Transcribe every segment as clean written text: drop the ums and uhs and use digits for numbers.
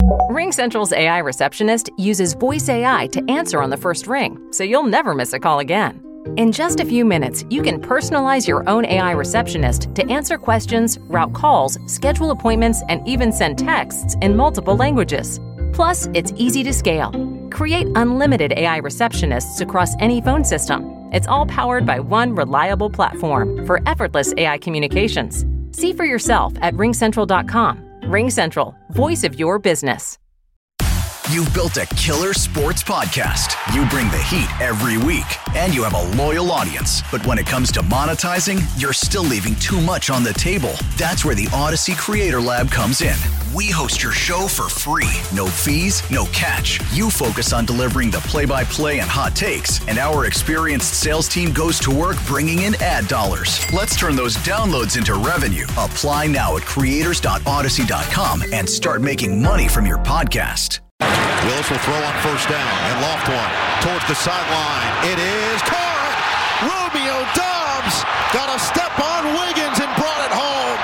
RingCentral's AI receptionist uses voice AI to answer on the first ring, so you'll never miss a call again. In just a few minutes, you can personalize your own AI receptionist to answer questions, route calls, schedule appointments, and even send texts in multiple languages. Plus, it's easy to scale. Create unlimited AI receptionists across any phone system. It's all powered by one reliable platform for effortless AI communications. See for yourself at ringcentral.com. RingCentral, voice of your business. You've built a killer sports podcast. You bring the heat every week, and you have a loyal audience. But when it comes to monetizing, you're still leaving too much on the table. That's where the Odyssey Creator Lab comes in. We host your show for free. No fees, no catch. You focus on delivering the play-by-play and hot takes, and our experienced sales team goes to work bringing in ad dollars. Let's turn those downloads into revenue. Apply now at creators.odyssey.com and start making money from your podcast. Willis will throw on first down and loft one towards the sideline. It is caught. Romeo Doubs got a step on Wiggins and brought it home.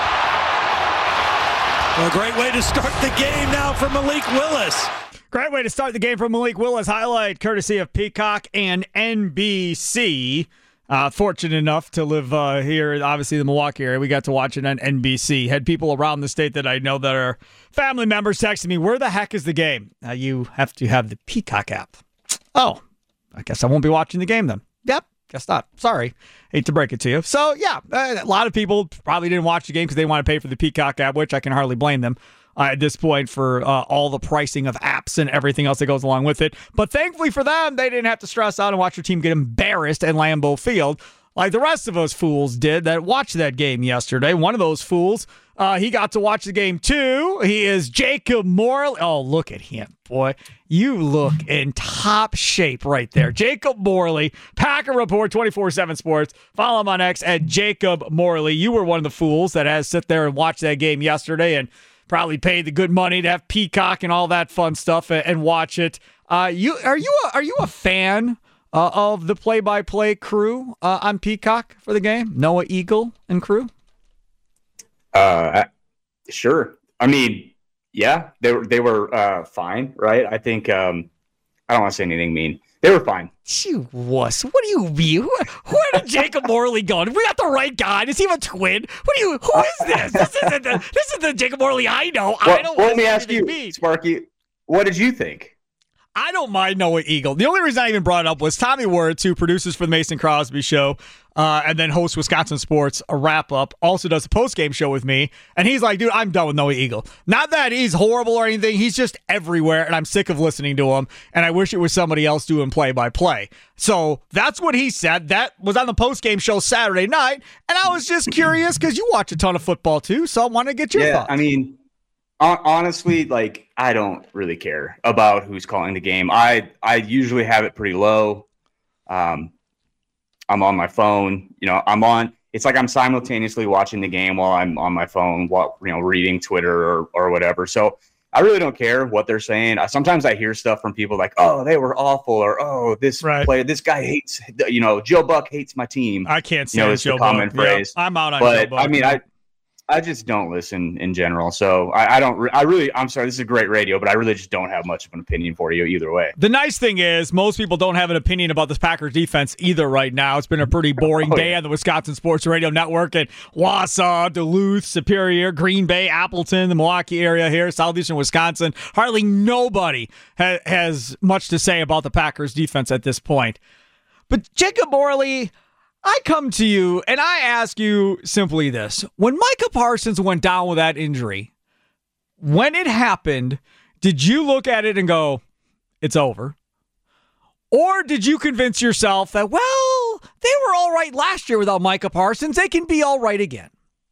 A great way to start the game now for Malik Willis. Great way to start the game from Malik Willis. Highlight courtesy of Peacock and NBC. Fortunate enough to live here, obviously the Milwaukee area. We got to watch it on NBC. Had people around the state that I know that are family members texting me, where the heck is the game? You have to have the Peacock app. Oh, I guess I won't be watching the game then. Yep, guess not. Sorry. Hate to break it to you. So, yeah, a lot of people probably didn't watch the game because they want to pay for the Peacock app, which I can hardly blame them. At this point for all the pricing of apps and everything else that goes along with it. But thankfully for them, they didn't have to stress out and watch their team get embarrassed at Lambeau Field like the rest of us fools did that watched that game yesterday. One of those fools, he got to watch the game too. He is Jacob Morley. Oh, look at him, boy. You look in top shape right there. Jacob Morley, Packer Report, 24/7 Sports. Follow him on X at Jacob Morley. You were one of the fools that has sit there and watched that game yesterday and probably paid the good money to have Peacock and all that fun stuff and watch it. Are you a fan of the play-by-play crew on Peacock for the game? Noah Eagle and crew? Sure. I mean, yeah, they were fine, right? I think I don't want to say anything mean. They were fine. You wuss. What do you mean? Where did Jacob Morley go? Did we got the right guy? Does he have a twin? Who is this? This isn't the Jacob Morley I know. Well, let me ask you, Sparky, what did you think? I don't mind Noah Eagle. The only reason I even brought it up was Tommy Wirtz, who produces for the Mason Crosby Show and then hosts Wisconsin Sports, a wrap-up, also does a post-game show with me. And he's like, dude, I'm done with Noah Eagle. Not that he's horrible or anything. He's just everywhere, and I'm sick of listening to him, and I wish it was somebody else doing play-by-play. So that's what he said. That was on the post-game show Saturday night, and I was just curious because you watch a ton of football too, so I want to get your thoughts. I mean, honestly, like, I don't really care about who's calling the game. I usually have it pretty low. I'm on my phone. You know, it's like I'm simultaneously watching the game while I'm on my phone, while, reading Twitter or whatever. So I really don't care what they're saying. Sometimes I hear stuff from people like, oh, they were awful, or, oh, this player, this guy hates, Joe Buck hates my team. I can't say it's Joe Buck. Common phrase. Yeah, I'm out on Joe Buck. I mean, I just don't listen in general. So I'm sorry, this is great radio, but I really just don't have much of an opinion for you either way. The nice thing is most people don't have an opinion about this Packers defense either right now. It's been a pretty boring day on the Wisconsin Sports Radio Network at Wausau, Duluth, Superior, Green Bay, Appleton, the Milwaukee area here, southeastern Wisconsin. Hardly nobody has much to say about the Packers defense at this point. But Jacob Morley, I come to you and I ask you simply this. When Micah Parsons went down with that injury, when it happened, did you look at it and go, it's over? Or did you convince yourself that, well, they were all right last year without Micah Parsons. They can be all right again?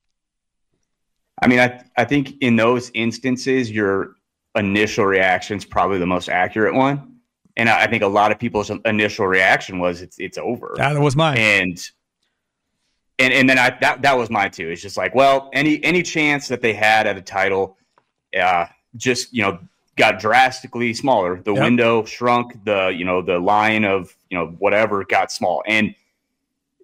I mean, I think in those instances, your initial reaction is probably the most accurate one. And I think a lot of people's initial reaction was it's over. That was mine. And then that was mine too. It's just like, well, any chance that they had at a title, just got drastically smaller. The window shrunk. The line of whatever got small. And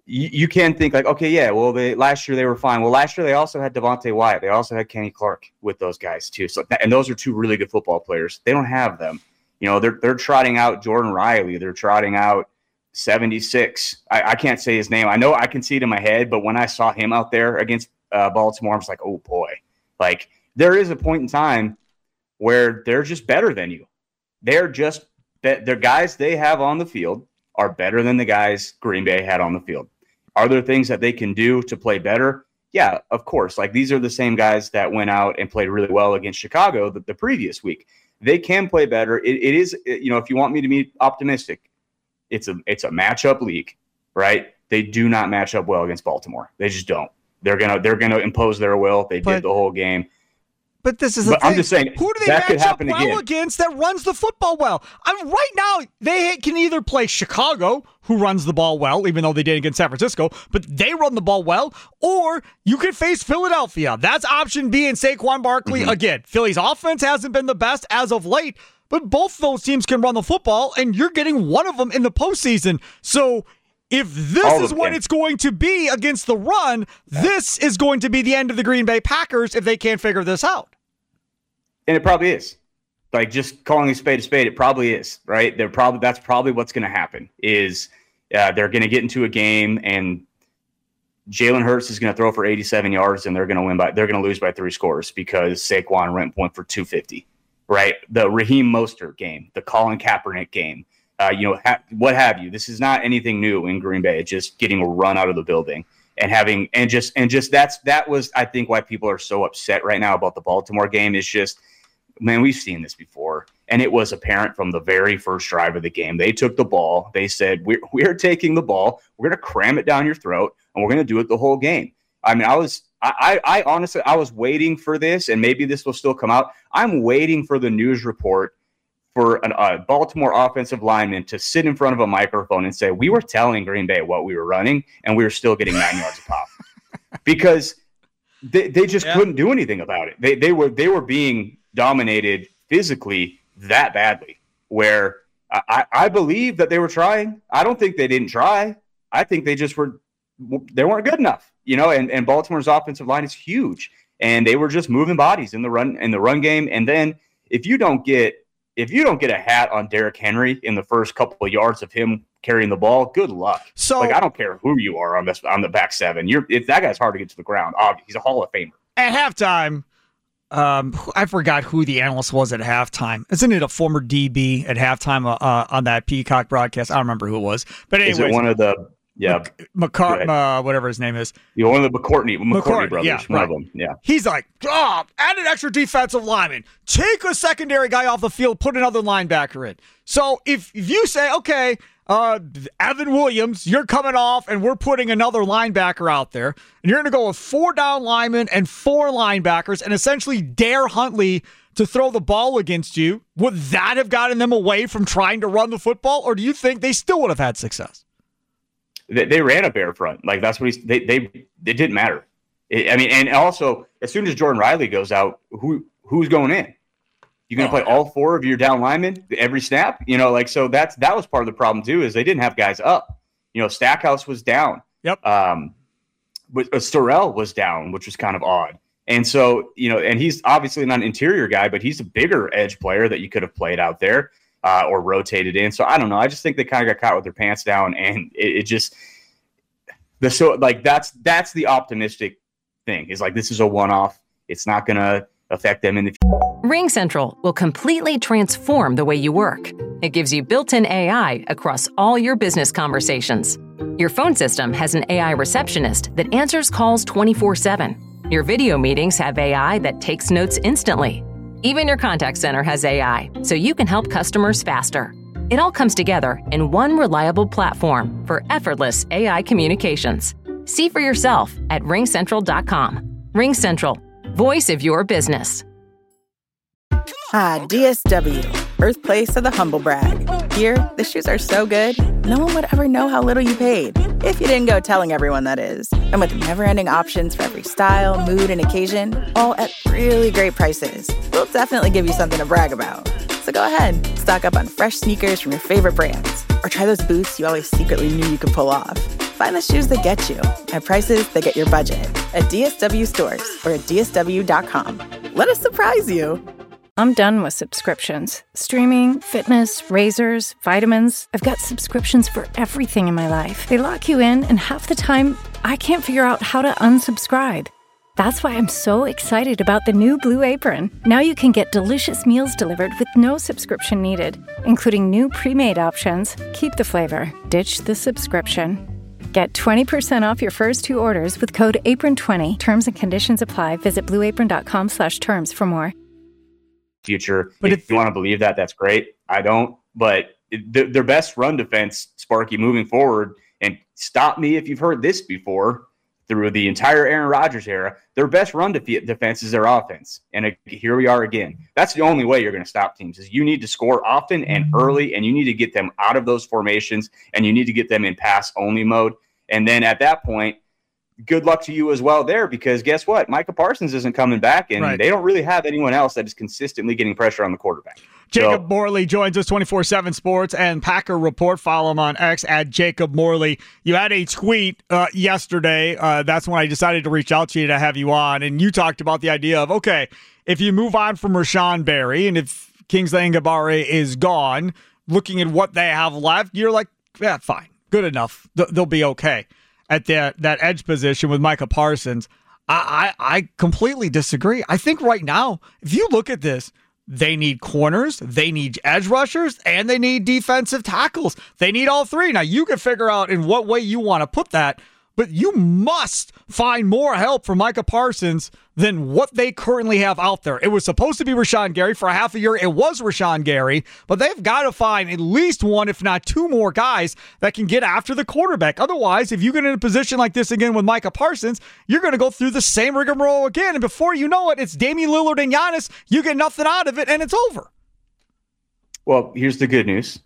you can think like, okay, yeah, well, last year they were fine. Well, last year they also had Devontae Wyatt. They also had Kenny Clark with those guys too. So, and those are two really good football players. They don't have them. They're trotting out Jordan Riley. They're trotting out 76. I can't say his name. I know I can see it in my head, but when I saw him out there against Baltimore, I was like, oh boy. Like, there is a point in time where they're just better than you. The guys they have on the field are better than the guys Green Bay had on the field. Are there things that they can do to play better? Yeah, of course. Like, these are the same guys that went out and played really well against Chicago the previous week. They can play better. It is, if you want me to be optimistic, it's a matchup league, right? They do not match up well against Baltimore. They just don't. They're gonna impose their will. They did the whole game. But this is the thing. I'm just saying, who do they match up well against that runs the football well? Right now, they can either play Chicago, who runs the ball well, even though they did against San Francisco, but they run the ball well, or you could face Philadelphia. That's option B and Saquon Barkley. Mm-hmm. Again, Philly's offense hasn't been the best as of late, but both those teams can run the football, and you're getting one of them in the postseason. So if this is what it's going to be against the run, this is going to be the end of the Green Bay Packers if they can't figure this out. And it probably is. Like, just calling a spade, it probably is, right? That's probably what's going to happen is they're going to get into a game and Jalen Hurts is going to throw for 87 yards and they're going to lose by 3 scores because Saquon went for 250, right? The Raheem Mostert game, the Colin Kaepernick game, what have you. This is not anything new in Green Bay. It's just getting a run out of the building that was, I think, why people are so upset right now about the Baltimore game is just, man, we've seen this before. And it was apparent from the very first drive of the game. They took the ball. They said, we're taking the ball. We're going to cram it down your throat, and we're going to do it the whole game. I mean, I honestly, I was waiting for this, and maybe this will still come out. I'm waiting for the news report for a Baltimore offensive lineman to sit in front of a microphone and say, we were telling Green Bay what we were running, and we were still getting 9 yards a pop. Because they just couldn't do anything about it. They were being dominated physically that badly, where I believe that they were trying. I don't think they didn't try. I think they weren't good enough, and Baltimore's offensive line is huge, and they were just moving bodies in the run game. And then if you don't get a hat on Derrick Henry in the first couple of yards of him carrying the ball, good luck. So, I don't care who you are on the back seven. That guy's hard to get to the ground. He's a Hall of Famer. At halftime, I forgot who the analyst was at halftime. Isn't it a former DB at halftime on that Peacock broadcast? I don't remember who it was. But anyways, is it one of the whatever his name is. One of the McCourtney brothers. Yeah, one right. of them. Yeah. He's like, add an extra defensive lineman. Take a secondary guy off the field, put another linebacker in. So if you say, okay, Evan Williams, you're coming off and we're putting another linebacker out there, and you're going to go with 4 down linemen and 4 linebackers and essentially dare Huntley to throw the ball against you, would that have gotten them away from trying to run the football, or do you think they still would have had success? They ran a bare front. Like, that's what it didn't matter. And also, as soon as Jordan Riley goes out, who's going in? You're going to play all 4 of your down linemen every snap? So that was part of the problem too, is they didn't have guys up. Stackhouse was down. Yep. But Sorrell was down, which was kind of odd. And so, and he's obviously not an interior guy, but he's a bigger edge player that you could have played out there. Or rotated in. So I don't know. I just think they kind of got caught with their pants down, and that's the optimistic thing. Is like, this is a one-off. It's not going to affect them in the future. RingCentral will completely transform the way you work. It gives you built-in AI across all your business conversations. Your phone system has an AI receptionist that answers calls 24/7. Your video meetings have AI that takes notes instantly. Even your contact center has AI, so you can help customers faster. It all comes together in one reliable platform for effortless AI communications. See for yourself at RingCentral.com. RingCentral, voice of your business. DSW, birthplace of the humble brag. Here, the shoes are so good, no one would ever know how little you paid. If you didn't go telling everyone, that is. And with never-ending options for every style, mood, and occasion, all at really great prices, we'll definitely give you something to brag about. So go ahead, stock up on fresh sneakers from your favorite brands, or try those boots you always secretly knew you could pull off. Find the shoes that get you at prices that get your budget at DSW stores or at DSW.com. Let us surprise you. I'm done with subscriptions. Streaming, fitness, razors, vitamins. I've got subscriptions for everything in my life. They lock you in, and half the time, I can't figure out how to unsubscribe. That's why I'm so excited about the new Blue Apron. Now you can get delicious meals delivered with no subscription needed, including new pre-made options. Keep the flavor, ditch the subscription. Get 20% off your first 2 orders with code APRON20. Terms and conditions apply. Visit blueapron.com/terms for more. Future. But if you want to believe that, that's great. I don't. But their best run defense, Sparky, moving forward, and stop me if you've heard this before, through the entire Aaron Rodgers era, their best run defense is their offense. And here we are again. That's the only way you're going to stop teams, is you need to score often and early, and you need to get them out of those formations, and you need to get them in pass-only mode. And then at that point, good luck to you as well there, because guess what? Micah Parsons isn't coming back, and they don't really have anyone else that is consistently getting pressure on the quarterback. Jacob Morley joins us, 24/7 Sports and Packer Report. Follow him on X at Jacob Morley. You had a tweet yesterday. That's when I decided to reach out to you to have you on, and you talked about the idea of, okay, if you move on from Rashawn Berry and if Kingsley Enagbare is gone, looking at what they have left, you're like, yeah, fine, good enough. They'll be okay at that edge position with Micah Parsons. I completely disagree. I think right now, if you look at this, they need corners, they need edge rushers, and they need defensive tackles. They need all three. Now, you can figure out in what way you want to put that, but you must find more help for Micah Parsons than what they currently have out there. It was supposed to be Rashawn Gary for a half a year. It was Rashawn Gary, but they've got to find at least one, if not two more guys that can get after the quarterback. Otherwise, if you get in a position like this again with Micah Parsons, you're going to go through the same rigmarole again. And before you know it, it's Damian Lillard and Giannis. You get nothing out of it, and it's over. Well, here's the good news.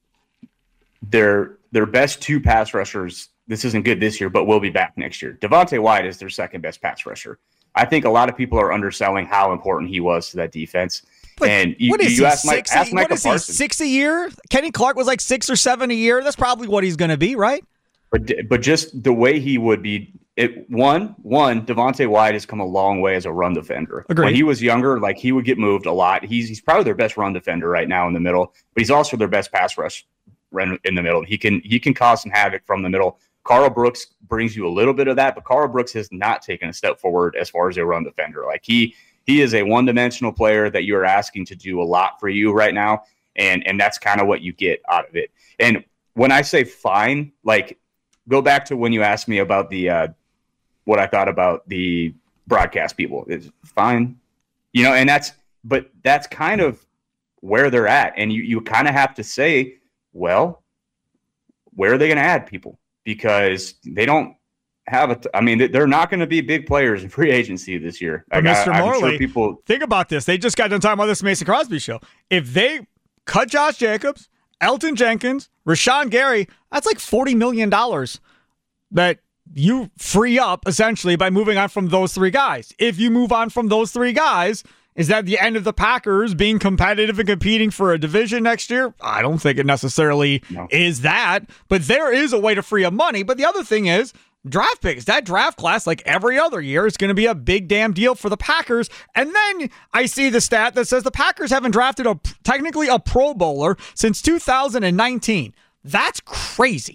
Their best 2 pass rushers, this isn't good this year, but will be back next year. Devontae Wyatt is their second best pass rusher. I think a lot of people are underselling how important he was to that defense. But and you ask Micah Parsons. 6 a year? Kenny Clark was like 6 or 7 a year. That's probably what he's going to be, right? But just the way he would be, Devontae Wyatt has come a long way as a run defender. Agreed. When he was younger, like, he would get moved a lot. He's probably their best run defender right now in the middle, but he's also their best pass rush run in the middle. He can cause some havoc from the middle. Carl Brooks brings you a little bit of that, but Carl Brooks has not taken a step forward as far as a run defender. Like, he is a one-dimensional player that you're asking to do a lot for you right now, and that's kind of what you get out of it. And when I say fine, like, go back to when you asked me about the what I thought about the broadcast people. It's fine, and that's kind of where they're at, and you kind of have to say, well, where are they going to add people? Because they don't have they're not going to be big players in free agency this year. But Mr. Morley, think about this. They just got done talking about this Mason Crosby show. If they cut Josh Jacobs, Elton Jenkins, Rashawn Gary, that's like $40 million that you free up essentially by moving on from those 3 guys. If you move on from those 3 guys, is that the end of the Packers being competitive and competing for a division next year? I don't think it necessarily is that, but there is a way to free up money. But the other thing is draft picks. That draft class, like every other year, is going to be a big damn deal for the Packers. And then I see the stat that says the Packers haven't drafted technically a Pro Bowler since 2019. That's crazy.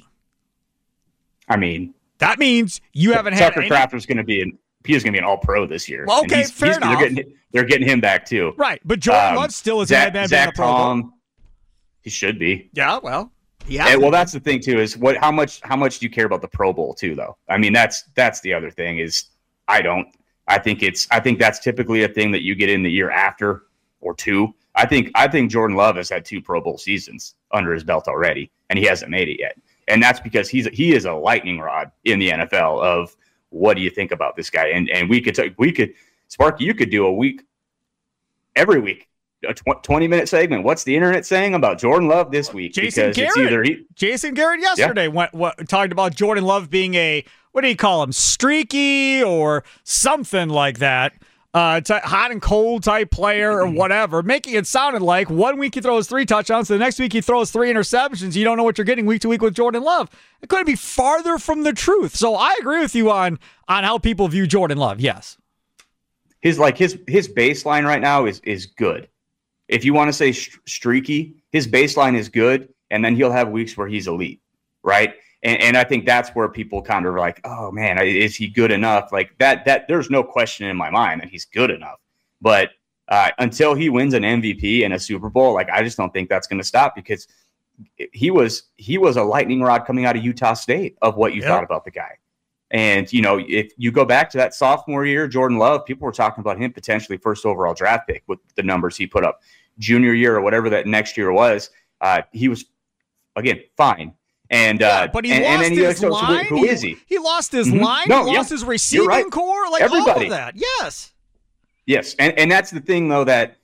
I mean, that means you haven't had Tucker Crafter's going to be He's going to be an All-Pro this year. Well, okay, fair enough. They're getting him back too, right? But Jordan Love still is a man being a Pro Bowler. He should be. Yeah, well, yeah. Well, that's the thing too. Is how much do you care about the Pro Bowl too, though? I mean, that's the other thing. Is I don't. I think that's typically a thing that you get in the year after or 2. I think Jordan Love has had 2 Pro Bowl seasons under his belt already, and he hasn't made it yet. And that's because he is a lightning rod in the NFL of. What do you think about this guy? And we could Sparky, you could do a week every week, a 20-minute segment. What's the internet saying about Jordan Love this week? Jason Garrett yesterday talked about Jordan Love being a, what do you call him, streaky or something like that. hot and cold type player or whatever, making it sounded like 1 week he throws 3 touchdowns, the next week he throws 3 interceptions. You don't know what you're getting week to week with Jordan Love. It couldn't be farther from the truth. So I agree with you on how people view Jordan Love. Yes. His baseline right now is good. If you want to say streaky, his baseline is good, and then he'll have weeks where he's elite, right? And I think that's where people kind of are like, oh man, is he good enough? Like that there's no question in my mind that he's good enough. But until he wins an MVP and a Super Bowl, like I just don't think that's going to stop, because he was a lightning rod coming out of Utah State of what you thought about the guy. And, if you go back to that sophomore year, Jordan Love, people were talking about him potentially first overall draft pick with the numbers he put up. Junior year or whatever that next year was, he was, again, fine. And but he lost his line. Who is he? He lost his line. He lost his receiving core. Like everybody. All of that. Yes. And that's the thing, though, that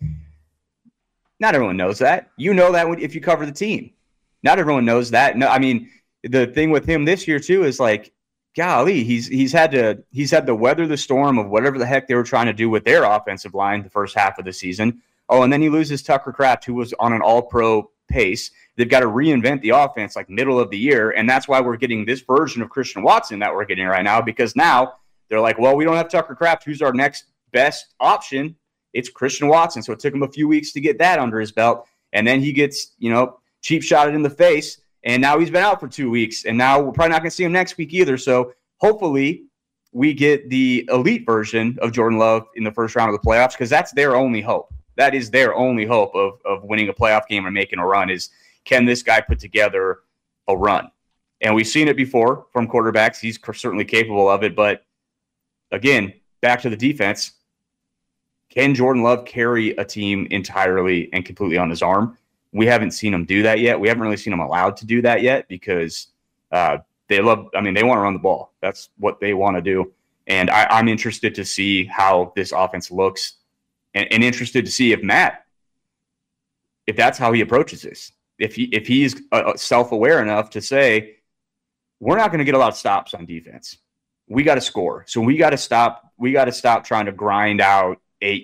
not everyone knows that. You know that if you cover the team. Not everyone knows that. No, I mean, the thing with him this year too is like, golly, he's had to weather the storm of whatever the heck they were trying to do with their offensive line the first half of the season. Oh, and then he loses Tucker Kraft, who was on an all-pro pace. They've got to reinvent the offense like middle of the year, and that's why we're getting this version of Christian Watson that we're getting right now, because now they're like, well, we don't have Tucker Kraft. Who's our next best option? It's Christian Watson. So it took him a few weeks to get that under his belt, and then he gets, cheap shotted in the face. And now he's been out for 2 weeks, and now we're probably not going to see him next week either. So hopefully we get the elite version of Jordan Love in the first round of the playoffs, because that's their only hope. That is their only hope of winning a playoff game and making a run is, can this guy put together a run? And we've seen it before from quarterbacks. He's certainly capable of it. But again, back to the defense, can Jordan Love carry a team entirely and completely on his arm? We haven't seen him do that yet. We haven't really seen him allowed to do that yet, because they want to run the ball. That's what they want to do. And I'm interested to see how this offense looks, and interested to see if that's how he approaches this. If he's self-aware enough to say, we're not going to get a lot of stops on defense. We got to score. So we got to stop. We got to stop trying to grind out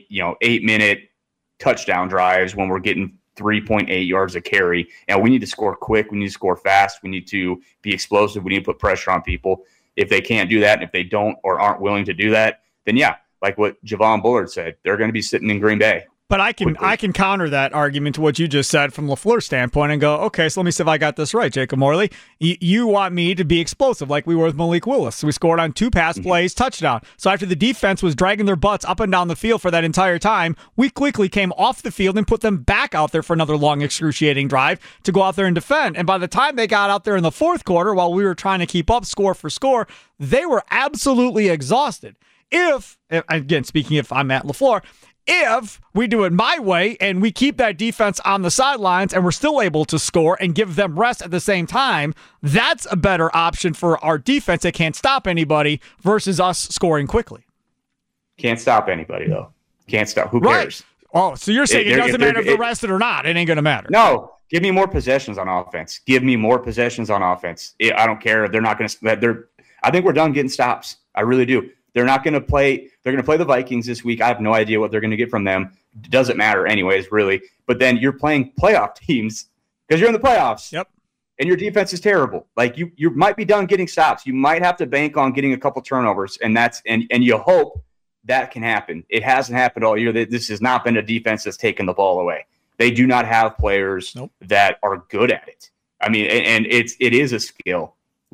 8-minute touchdown drives when we're getting 3.8 yards a carry, and we need to score quick. We need to score fast. We need to be explosive. We need to put pressure on people. If they can't do that, and if they don't or aren't willing to do that, then like what Javon Bullard said, they're going to be sitting in Green Bay. But I can counter that argument to what you just said from LaFleur's standpoint and go, okay, so let me see if I got this right, Jacob Morley. You want me to be explosive like we were with Malik Willis. We scored on 2 pass plays, touchdown. So after the defense was dragging their butts up and down the field for that entire time, we quickly came off the field and put them back out there for another long, excruciating drive to go out there and defend. And by the time they got out there in the fourth quarter, while we were trying to keep up score for score, they were absolutely exhausted. If again, speaking if I'm Matt LaFleur, if we do it my way and we keep that defense on the sidelines and we're still able to score and give them rest at the same time, that's a better option for our defense that can't stop anybody versus us scoring quickly. Can't stop anybody, though. Can't stop. Who cares? Oh, so you're saying it doesn't matter if they're rested or not. It ain't going to matter. No. Give me more possessions on offense. Give me more possessions on offense. I don't care if they're not going to – I think we're done getting stops. I really do. They're not going to play. They're going to play the Vikings this week. I have no idea what they're going to get from them. It doesn't matter anyways, really. But then you're playing playoff teams because you're in the playoffs. Yep. And your defense is terrible. Like you might be done getting stops. You might have to bank on getting a couple turnovers, and you hope that can happen. It hasn't happened all year. This has not been a defense that's taken the ball away. They do not have players that are good at it. I mean, and it is a skill.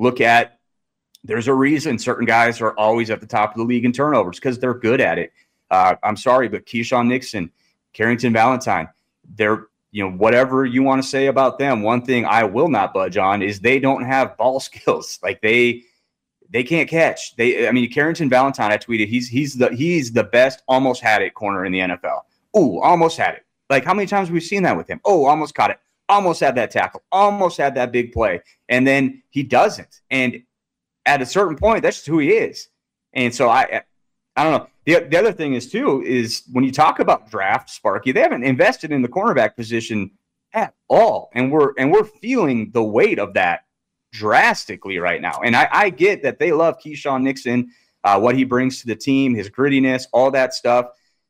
There's a reason certain guys are always at the top of the league in turnovers because they're good at it. I'm sorry, but Keyshawn Nixon, Carrington Valentine, they're, whatever you want to say about them, one thing I will not budge on is they don't have ball skills. Like they can't catch. Carrington Valentine, I tweeted, he's the best almost had it corner in the NFL. Ooh, almost had it. Like how many times have we seen that with him? Oh, almost caught it. Almost had that tackle. Almost had that big play. And then he doesn't. And at a certain point, that's just who he is. And so I don't know. The other thing is when you talk about draft, Sparky, they haven't invested in the cornerback position at all. And we're feeling the weight of that drastically right now. And I get that they love Keyshawn Nixon. what he brings to the team, his grittiness, all that stuff.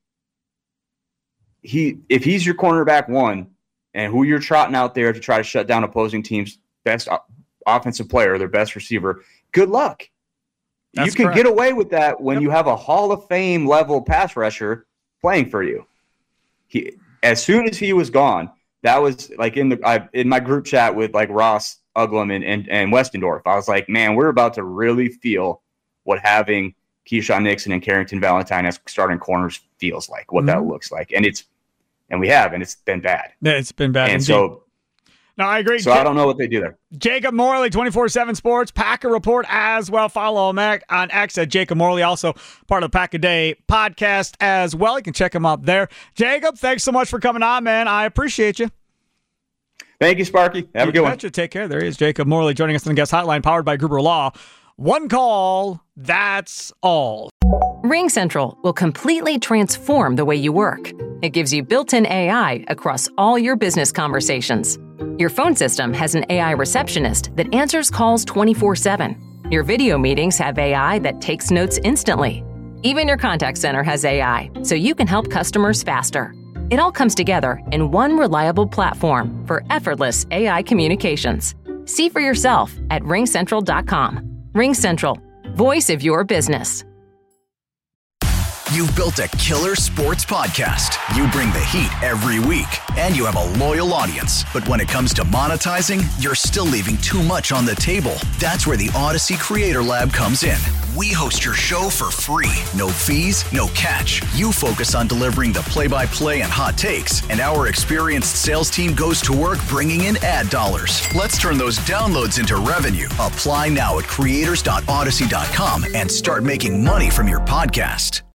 If he's your cornerback one and who you're trotting out there to try to shut down opposing teams' best offensive player, their best receiver, good luck. That's you can correct. get away with that when you have a Hall of Fame level pass rusher playing for you. As soon as he was gone, that was like in my group chat with like Ross Uglum and Westendorf. I was like, man, we're about to really feel what having Keyshawn Nixon and Carrington Valentine as starting corners feels like, what that looks like. And it's been bad. Yeah, it's been bad. And indeed. so, no, I agree. So I don't know what they do there. Jacob Morley, 24/7 Sports, Packer Report as well. Follow him on X at Jacob Morley, also part of the Pack a Day podcast as well. You can check him out there. Jacob, thanks so much for coming on, man. I appreciate you. Thank you, Sparky. Have a good one. Take care. There he is, Jacob Morley, joining us on the guest hotline, powered by Gruber Law. One call, that's all. RingCentral will completely transform the way you work. It gives you built-in AI across all your business conversations. Your phone system has an AI receptionist that answers calls 24/7. Your video meetings have AI that takes notes instantly. Even your contact center has AI, so you can help customers faster. It all comes together in one reliable platform for effortless AI communications. See for yourself at ringcentral.com. RingCentral, voice of your business. You've built a killer sports podcast. You bring the heat every week, and you have a loyal audience. But when it comes to monetizing, you're still leaving too much on the table. That's where the Odyssey Creator Lab comes in. We host your show for free. No fees, no catch. You focus on delivering the play-by-play and hot takes, and our experienced sales team goes to work bringing in ad dollars. Let's turn those downloads into revenue. Apply now at creators.odyssey.com and start making money from your podcast.